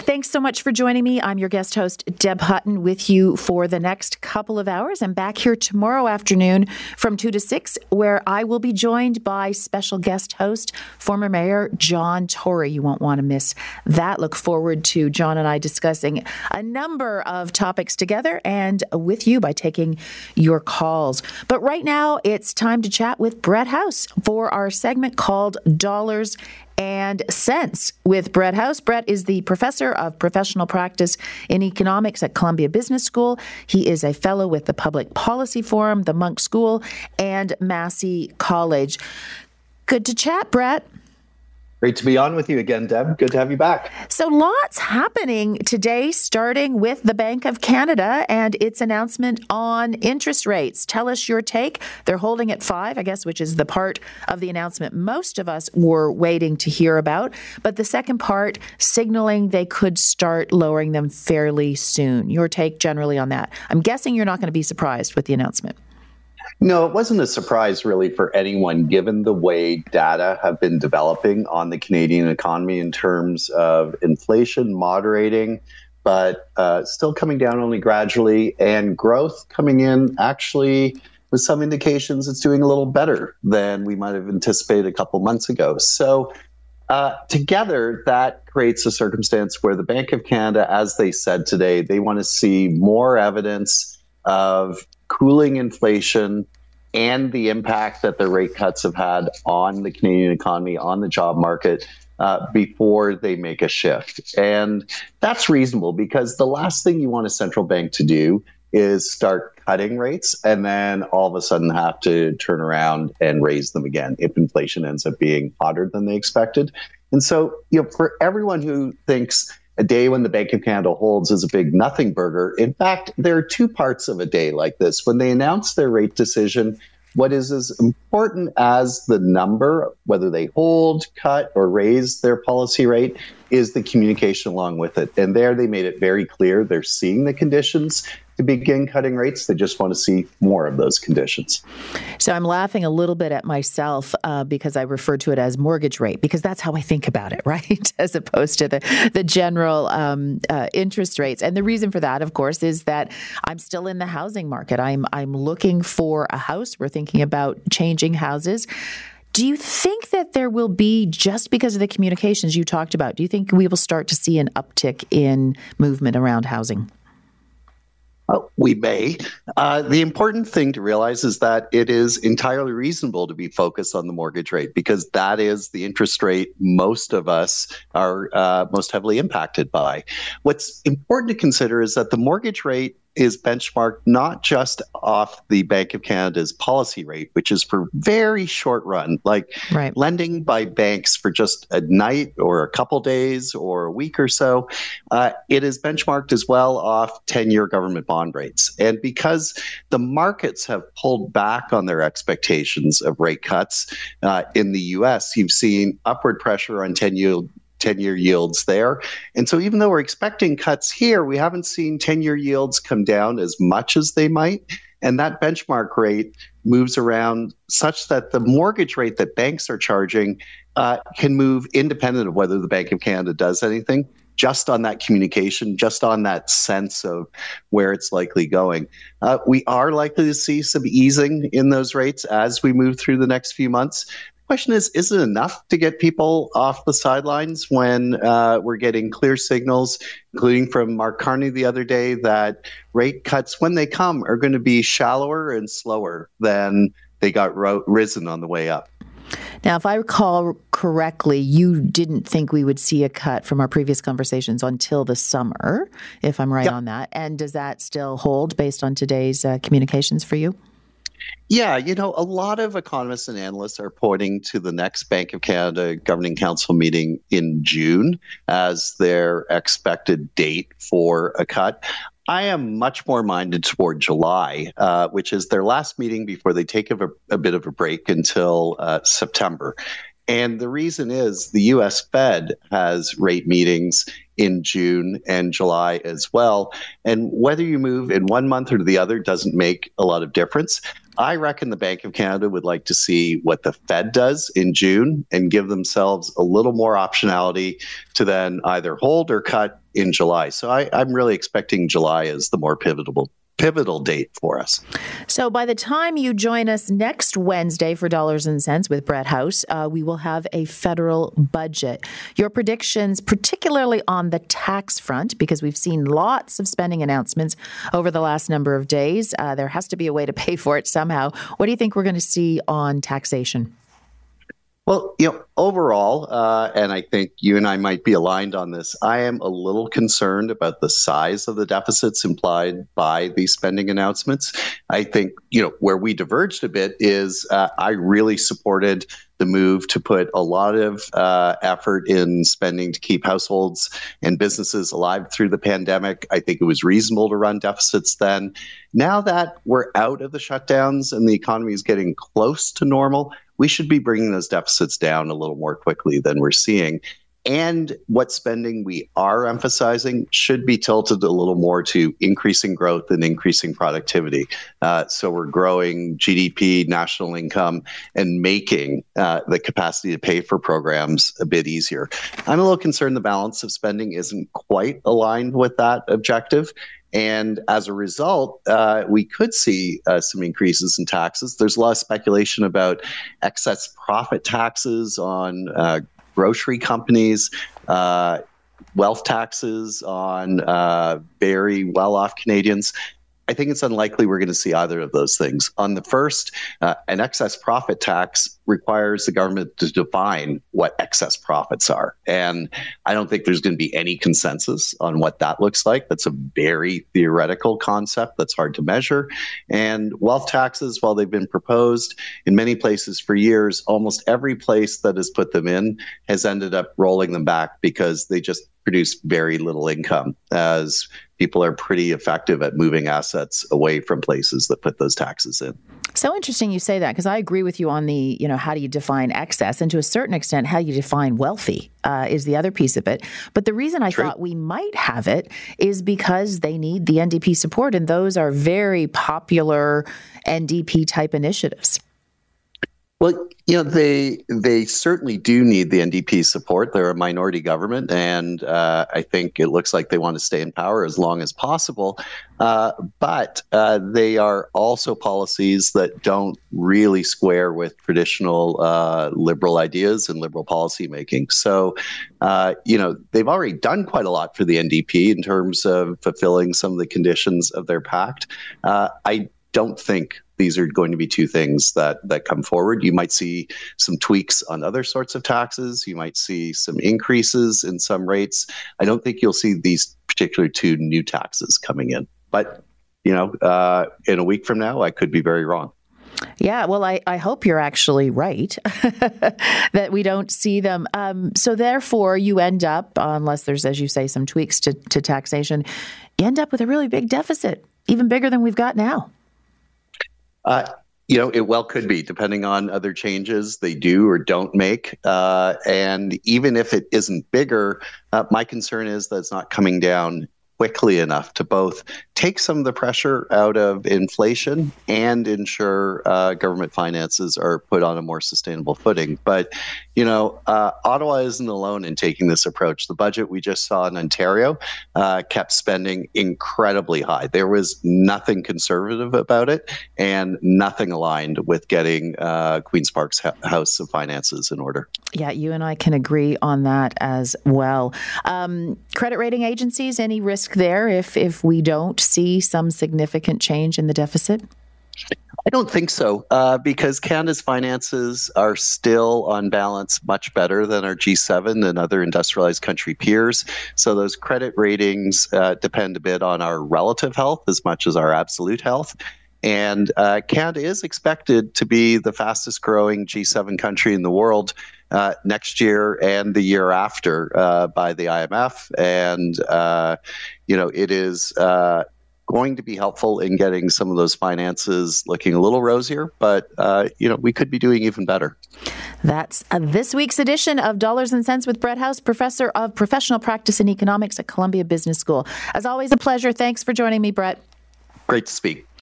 Thanks so much for joining me. I'm your guest host, Deb Hutton, with you for the next couple of hours. I'm back here tomorrow afternoon from 2 to 6, where I will be joined by special guest host, former Mayor John Tory. You won't want to miss that. Look forward to John and I discussing a number of topics together and with you by taking your calls. But right now, it's time to chat with Brett House for our segment called Dollars and Cents with Brett House. Brett is the professor of professional practice in economics at Columbia Business School. He is a fellow with the Public Policy Forum, the Munk School, and Massey College. Good to chat, Brett. Great to be on with you again, Deb. Good to have you back. So lots happening today, starting with the Bank of Canada and its announcement on interest rates. Tell us your take. They're holding at 5, I guess, which is the part of the announcement most of us were waiting to hear about. But the second part, signaling they could start lowering them fairly soon. Your take generally on that. I'm guessing you're not going to be surprised with the announcement. No, it wasn't a surprise really for anyone, given the way data have been developing on the Canadian economy in terms of inflation moderating, but still coming down only gradually, and growth coming in actually with some indications it's doing a little better than we might have anticipated a couple months ago. So together, that creates a circumstance where the Bank of Canada, as they said today, they want to see more evidence of cooling inflation and the impact that the rate cuts have had on the Canadian economy, on the job market, before they make a shift. And that's reasonable, because the last thing you want a central bank to do is start cutting rates and then all of a sudden have to turn around and raise them again if inflation ends up being hotter than they expected. And so, for everyone who thinks a day when the Bank of Canada holds is a big nothing burger. In fact, there are two parts of a day like this. When they announce their rate decision, what is as important as the number, whether they hold, cut, or raise their policy rate, is the communication along with it. And there they made it very clear they're seeing the conditions to begin cutting rates. They just want to see more of those conditions. So I'm laughing a little bit at myself because I refer to it as mortgage rate, because that's how I think about it, right? As opposed to the general interest rates. And the reason for that, of course, is that I'm still in the housing market. I'm looking for a house. We're thinking about changing houses. Do you think that there will be, just because of the communications you talked about, do you think we will start to see an uptick in movement around housing? We may. The important thing to realize is that it is entirely reasonable to be focused on the mortgage rate, because that is the interest rate most of us are most heavily impacted by. What's important to consider is that the mortgage rate is benchmarked not just off the Bank of Canada's policy rate, which is for very short run, like lending by banks for just a night or a couple days or a week or so. It is benchmarked as well off 10-year government bond rates. And because the markets have pulled back on their expectations of rate cuts in the U.S., you've seen upward pressure on 10-year yields there. And so even though we're expecting cuts here, we haven't seen 10-year yields come down as much as they might. And that benchmark rate moves around such that the mortgage rate that banks are charging can move independent of whether the Bank of Canada does anything, just on that communication, just on that sense of where it's likely going. We are likely to see some easing in those rates as we move through the next few months. Question is it enough to get people off the sidelines when we're getting clear signals, including from Mark Carney the other day, that rate cuts, when they come, are going to be shallower and slower than they got risen on the way up? Now, if I recall correctly, you didn't think we would see a cut from our previous conversations until the summer, if I'm right on that. And does that still hold based on today's communications for you? Yeah, a lot of economists and analysts are pointing to the next Bank of Canada Governing Council meeting in June as their expected date for a cut. I am much more minded toward July, which is their last meeting before they take a bit of a break until September. And the reason is the U.S. Fed has rate meetings in June and July as well. And whether you move in one month or the other doesn't make a lot of difference. I reckon the Bank of Canada would like to see what the Fed does in June and give themselves a little more optionality to then either hold or cut in July. So I'm really expecting July as the more pivotal date for us. So by the time you join us next Wednesday for Dollars and Cents with Brett House, we will have a federal budget. Your predictions, particularly on the tax front, because we've seen lots of spending announcements over the last number of days. There has to be a way to pay for it somehow. What do you think we're going to see on taxation? Well, overall, and I think you and I might be aligned on this, I am a little concerned about the size of the deficits implied by these spending announcements. I think, where we diverged a bit is I really supported the move to put a lot of effort in spending to keep households and businesses alive through the pandemic. I think it was reasonable to run deficits then. Now that we're out of the shutdowns and the economy is getting close to normal, we should be bringing those deficits down a little more quickly than we're seeing. And what spending we are emphasizing should be tilted a little more to increasing growth and increasing productivity. So we're growing GDP, national income, and making the capacity to pay for programs a bit easier. I'm a little concerned the balance of spending isn't quite aligned with that objective. And as a result, we could see some increases in taxes. There's a lot of speculation about excess profit taxes on grocery companies, wealth taxes on very well-off Canadians. I think it's unlikely we're going to see either of those things. On the first, an excess profit tax requires the government to define what excess profits are. And I don't think there's going to be any consensus on what that looks like. That's a very theoretical concept that's hard to measure. And wealth taxes, while they've been proposed in many places for years, almost every place that has put them in has ended up rolling them back because they just produce very little income, as people are pretty effective at moving assets away from places that put those taxes in. So interesting you say that, because I agree with you on the, how do you define excess? And to a certain extent, how you define wealthy is the other piece of it. But the reason I thought we might have it is because they need the NDP support, and those are very popular NDP type initiatives. Well, they certainly do need the NDP support. They're a minority government, and I think it looks like they want to stay in power as long as possible. But they are also policies that don't really square with traditional liberal ideas and liberal policymaking. So, they've already done quite a lot for the NDP in terms of fulfilling some of the conditions of their pact. I don't think these are going to be two things that come forward. You might see some tweaks on other sorts of taxes. You might see some increases in some rates. I don't think you'll see these particular two new taxes coming in. But, in a week from now, I could be very wrong. Yeah, well, I hope you're actually right, that we don't see them. So therefore, you end up, unless there's, as you say, some tweaks to taxation, you end up with a really big deficit, even bigger than we've got now. It well could be, depending on other changes they do or don't make. And even if it isn't bigger, my concern is that it's not coming down quickly enough to both take some of the pressure out of inflation and ensure government finances are put on a more sustainable footing. But, Ottawa isn't alone in taking this approach. The budget we just saw in Ontario kept spending incredibly high. There was nothing conservative about it and nothing aligned with getting Queen's Park's House of Finances in order. Yeah, you and I can agree on that as well. Credit rating agencies, any risk there if we don't see some significant change in the deficit? I don't think so, because Canada's finances are still, on balance, much better than our G7 and other industrialized country peers. So those credit ratings depend a bit on our relative health as much as our absolute health. And Canada is expected to be the fastest growing G7 country in the world next year and the year after by the IMF. And, it is going to be helpful in getting some of those finances looking a little rosier, but we could be doing even better. That's this week's edition of Dollars and Cents with Brett House, professor of professional practice and economics at Columbia Business School. As always, a pleasure. Thanks for joining me, Brett. Great to speak.